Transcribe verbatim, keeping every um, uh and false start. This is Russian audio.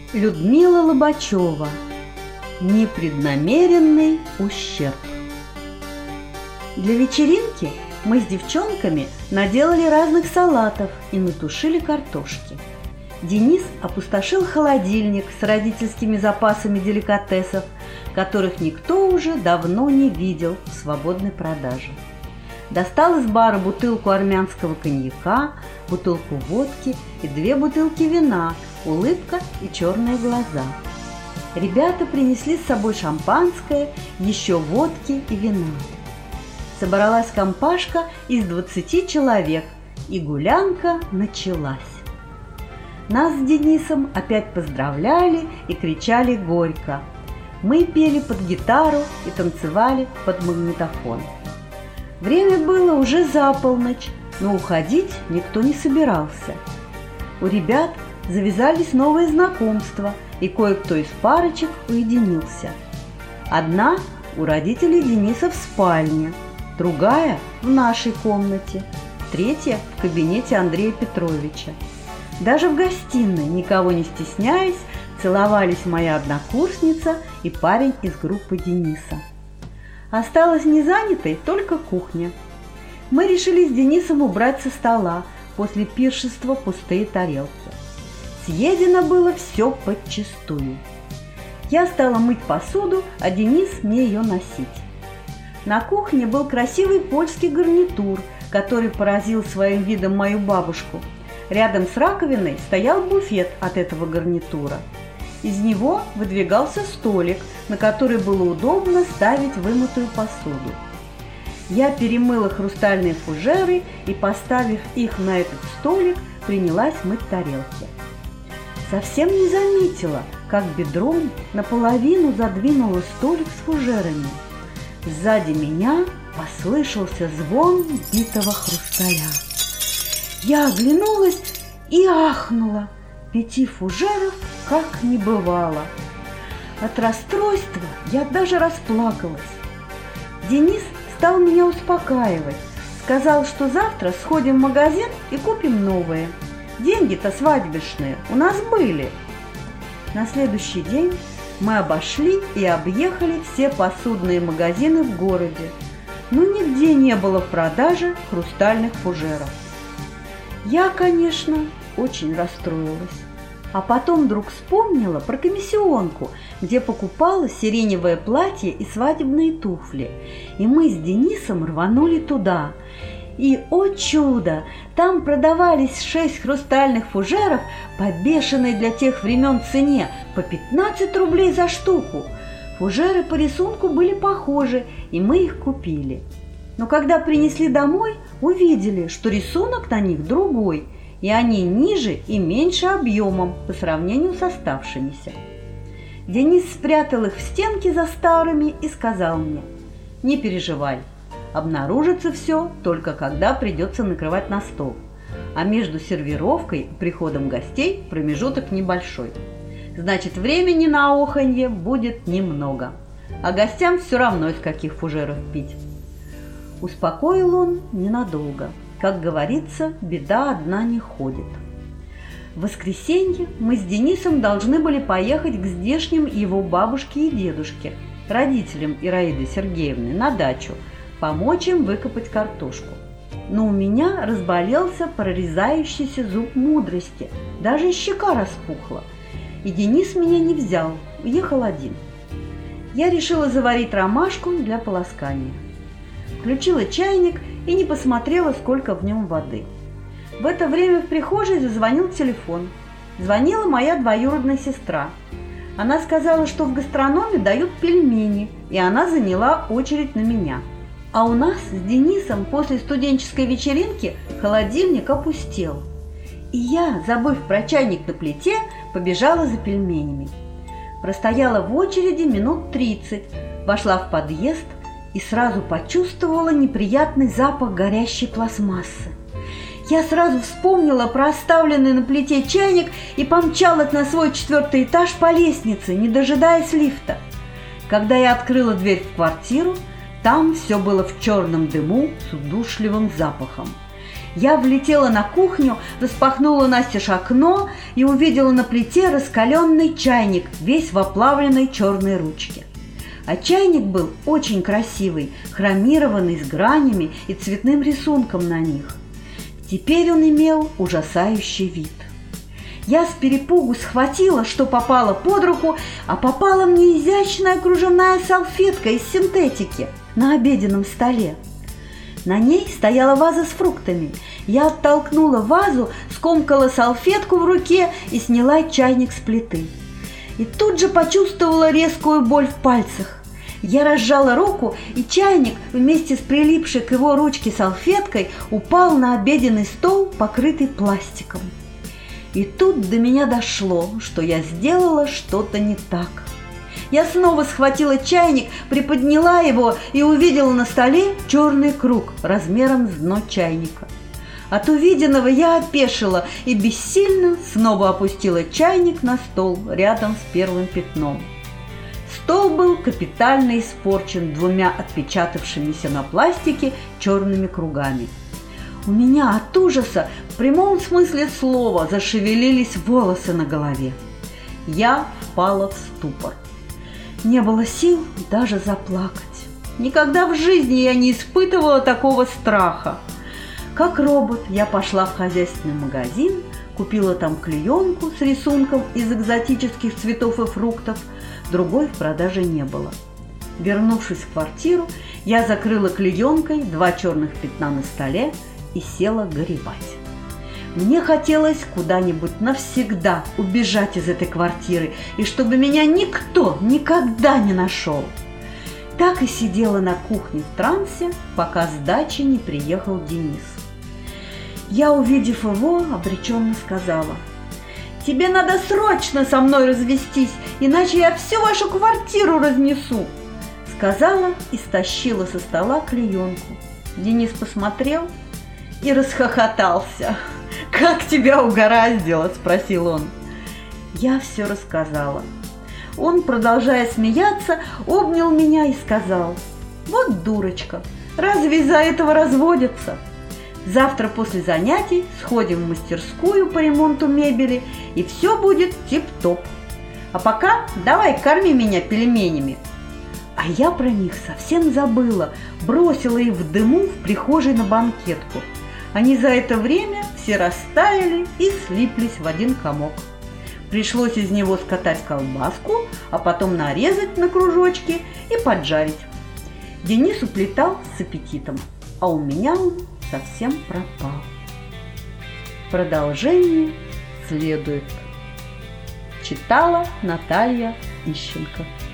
Людмила Лобачева. Непреднамеренный ущерб. Для вечеринки мы с девчонками наделали разных салатов и натушили картошки. Денис опустошил холодильник с родительскими запасами деликатесов, которых никто уже давно не видел в свободной продаже. Достал из бара бутылку армянского коньяка, бутылку водки и две бутылки вина, улыбка и черные глаза. Ребята принесли с собой шампанское, еще водки и вина. Собралась компашка из двадцати человек, и гулянка началась. Нас с Денисом опять поздравляли и кричали горько. Мы пели под гитару и танцевали под магнитофон. Время было уже за полночь, но уходить никто не собирался. У ребят завязались новые знакомства, и кое-кто из парочек уединился. Одна у родителей Дениса в спальне, другая в нашей комнате, третья в кабинете Андрея Петровича. Даже в гостиной, никого не стесняясь, целовались моя однокурсница и парень из группы Дениса. Осталась незанятой только кухня. Мы решили с Денисом убрать со стола после пиршества пустые тарелки. Съедено было все подчистую. Я стала мыть посуду, а Денис мне ее носить. На кухне был красивый польский гарнитур, который поразил своим видом мою бабушку. Рядом с раковиной стоял буфет от этого гарнитура. Из него выдвигался столик, на который было удобно ставить вымытую посуду. Я перемыла хрустальные фужеры и, поставив их на этот столик, принялась мыть тарелки. Совсем не заметила, как бедром наполовину задвинула столик с фужерами. Сзади меня послышался звон битого хрусталя. Я оглянулась и ахнула. Пяти фужеров как не бывало. От расстройства я даже расплакалась. Денис стал меня успокаивать. Сказал, что завтра сходим в магазин и купим новые. Деньги-то свадебные у нас были. На следующий день мы обошли и объехали все посудные магазины в городе, но нигде не было в продаже хрустальных фужеров. Я, конечно, очень расстроилась. А потом вдруг вспомнила про комиссионку, где покупала сиреневое платье и свадебные туфли. И мы с Денисом рванули туда. И, о чудо, там продавались шесть хрустальных фужеров по бешеной для тех времен цене, по пятнадцать рублей за штуку. Фужеры по рисунку были похожи, и мы их купили. Но когда принесли домой, увидели, что рисунок на них другой, и они ниже и меньше объемом по сравнению с оставшимися. Денис спрятал их в стенке за старыми и сказал мне: «Не переживай, обнаружится все только когда придется накрывать на стол, а между сервировкой и приходом гостей промежуток небольшой. Значит, времени на оханье будет немного, а гостям все равно из каких фужеров пить». Успокоил он ненадолго. Как говорится, беда одна не ходит. В воскресенье мы с Денисом должны были поехать к здешним его бабушке и дедушке, родителям Ираиды Сергеевны, на дачу, помочь им выкопать картошку. Но у меня разболелся прорезающийся зуб мудрости, даже щека распухла, и Денис меня не взял, уехал один. Я решила заварить ромашку для полоскания. Включила чайник и не посмотрела, сколько в нем воды. В это время в прихожей зазвонил телефон. Звонила моя двоюродная сестра. Она сказала, что в гастрономе дают пельмени, и она заняла очередь на меня. А у нас с Денисом после студенческой вечеринки холодильник опустел. И я, забыв про чайник на плите, побежала за пельменями. Простояла в очереди минут тридцать, вошла в подъезд и сразу почувствовала неприятный запах горящей пластмассы. Я сразу вспомнила про оставленный на плите чайник и помчалась на свой четвертый этаж по лестнице, не дожидаясь лифта. Когда я открыла дверь в квартиру, там все было в черном дыму с удушливым запахом. Я влетела на кухню, распахнула настежь окно и увидела на плите раскаленный чайник, весь в оплавленной черной ручке. А чайник был очень красивый, хромированный, с гранями и цветным рисунком на них. Теперь он имел ужасающий вид. Я с перепугу схватила, что попало под руку, а попала мне изящная кружевная салфетка из синтетики на обеденном столе. На ней стояла ваза с фруктами. Я оттолкнула вазу, скомкала салфетку в руке и сняла чайник с плиты. И тут же почувствовала резкую боль в пальцах. Я разжала руку, и чайник вместе с прилипшей к его ручке салфеткой упал на обеденный стол, покрытый пластиком. И тут до меня дошло, что я сделала что-то не так. Я снова схватила чайник, приподняла его и увидела на столе черный круг размером с дно чайника. От увиденного я опешила и бессильно снова опустила чайник на стол рядом с первым пятном. Стол был капитально испорчен двумя отпечатавшимися на пластике черными кругами. У меня от ужаса в прямом смысле слова зашевелились волосы на голове. Я впала в ступор. Не было сил даже заплакать. Никогда в жизни я не испытывала такого страха. Как робот я пошла в хозяйственный магазин, купила там клеенку с рисунком из экзотических цветов и фруктов, другой в продаже не было. Вернувшись в квартиру, я закрыла клеенкой два черных пятна на столе и села горевать. Мне хотелось куда-нибудь навсегда убежать из этой квартиры, и чтобы меня никто никогда не нашел. Так и сидела на кухне в трансе, пока с дачи не приехал Денис. Я, увидев его, обреченно сказала: «Тебе надо срочно со мной развестись, иначе я всю вашу квартиру разнесу», сказала и стащила со стола клеенку. Денис посмотрел и расхохотался. «Как тебя угораздило?» – спросил он. Я все рассказала. Он, продолжая смеяться, обнял меня и сказал: «Вот дурочка, разве из-за этого разводятся? Завтра после занятий сходим в мастерскую по ремонту мебели, и все будет тип-топ. А пока давай корми меня пельменями». А я про них совсем забыла, бросила их в дыму в прихожей на банкетку. Они за это время все растаяли и слиплись в один комок. Пришлось из него скатать колбаску, а потом нарезать на кружочки и поджарить. Денис уплетал с аппетитом, а у меня он совсем пропал. Продолжение следует. Читала Наталья Ищенко.